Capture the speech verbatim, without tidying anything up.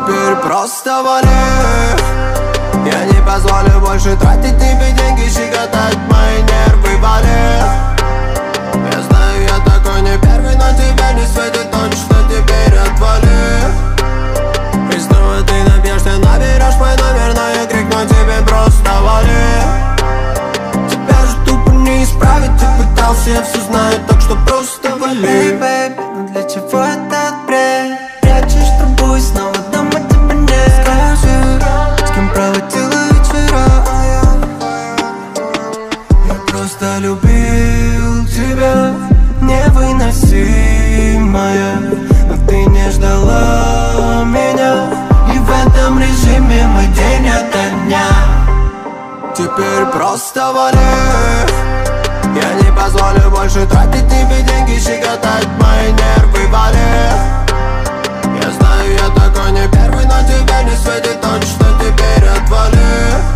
Теперь просто вали. Я не позволю больше тратить тебе деньги, щекотать мои нервы, вали. Я знаю, я такой не первый, но тебе не светит ночь, что теперь отвали. И снова ты напьешься, наберешь мой номер, но я крикну тебе просто вали. Тебя же тупо не исправить, ты пытался, я все знаю, так что просто вали. Эй, бэйби, ну для чего этот бред? Прячешь трубу и снова дома тебя нет. Скажи, с кем проводила вечера? Я просто любил тебя, невыносимая, но ты не ждала меня, и в этом режиме мы день ото дня. Теперь просто вали. Я не позволю больше тратить тебе деньги, щекотать мои нервы, вали. Я знаю, я такой не первый, но тебе не светит ночь, что теперь отвали.